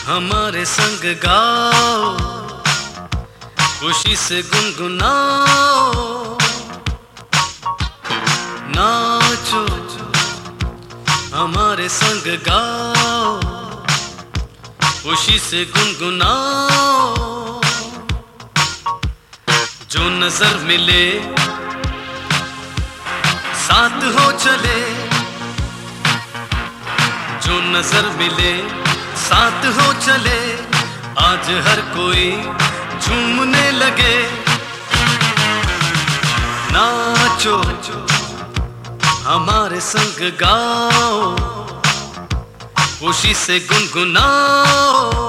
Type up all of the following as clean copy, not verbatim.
हमारे संग गाओ, खुशी से गुनगुनाओ, नाचो हमारे संग गाओ, खुशी से गुनगुनाओ। जो नजर मिले साथ हो चले, जो नजर मिले साथ हो चले, आज हर कोई झूमने लगे। नाचो हमारे संग गाओ, खुशी से गुनगुनाओ।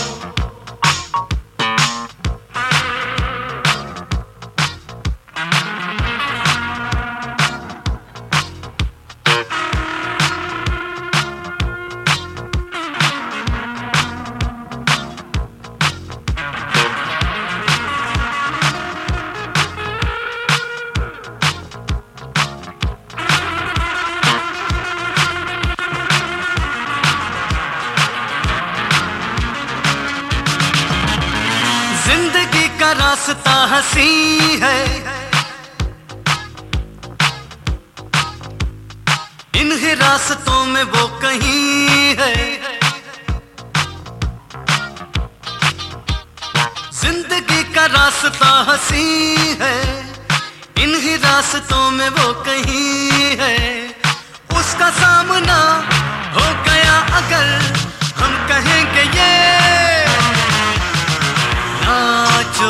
जिंदगी का रास्ता हंसी है, इन्हीं रास्तों में वो कहीं है। जिंदगी का रास्ता हंसी है, इन्हीं रास्तों में वो कहीं है। उसका सामना हो गया अगर हम कहेंगे ये, नाचो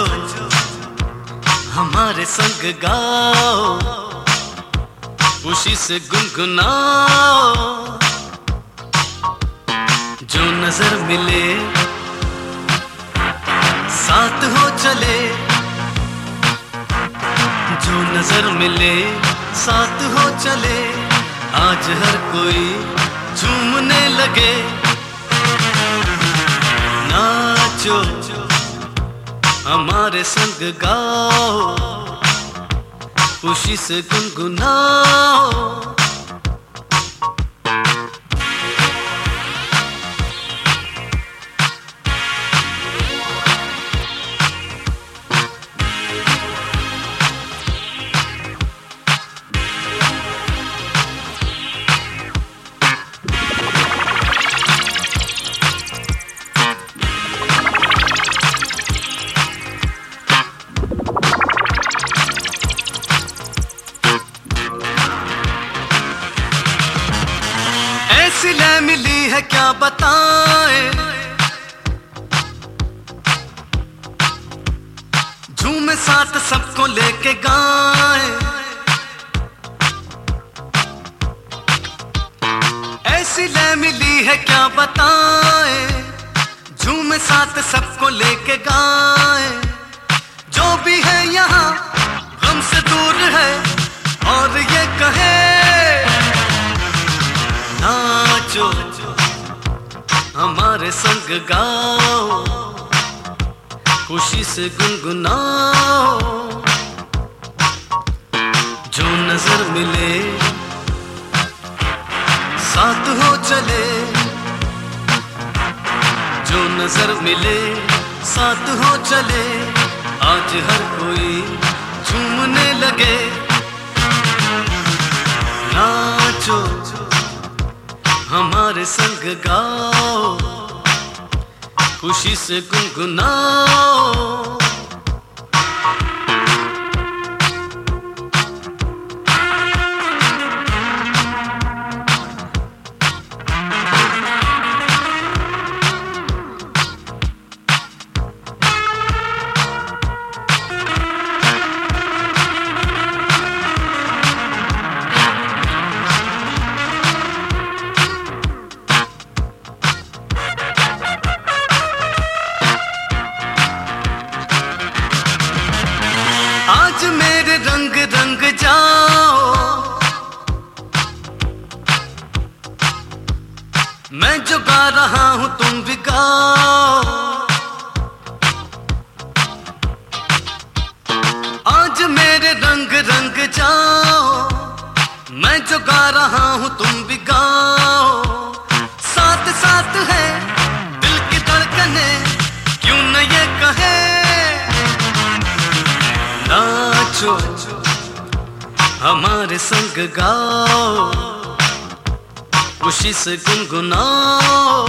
हमारे संग गाओ, खुशी से गुनगुनाओ। जो नजर मिले साथ हो चले, जो नजर मिले साथ हो चले, आज हर कोई झूमने लगे। नाचो हमारे संग गाओ, खुशी से गुनगुनाओ। ऐसी लय मिली है क्या बताएं, झूमे साथ सबको लेके गाएं। ऐसी लय मिली है क्या बताएं, झूमे साथ सबको लेके गाएं। जो भी है यहाँ गम से दूर है और ये कहे, नाचो हमारे संग गाओ, खुशी से गुनगुनाओ। जो नजर मिले साथ हो चले, जो नजर मिले साथ हो चले, आज हर कोई झूमने लगे। नाचो हमारे संग गाओ, खुशी से गुनगुनाओ। आज मेरे रंग रंग जाओ, मैं जो गा रहा हूं तुम भी गाओ। आज मेरे रंग रंग जाओ, मैं जो गा रहा हूं तुम भी गाओ। साथ साथ है दिल की धड़कन हमारे संग गाओ, खुशी से गुनगुनाओ,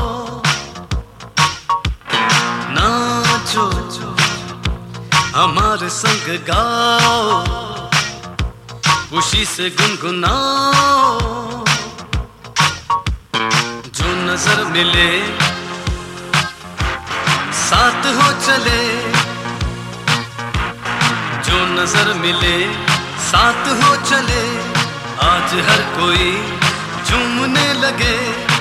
नाचो, हमारे संग गाओ, खुशी से गुनगुनाओ। जो नजर मिले साथ हो चले, जो नजर मिले साथ हो चले, आज हर कोई झूमने लगे।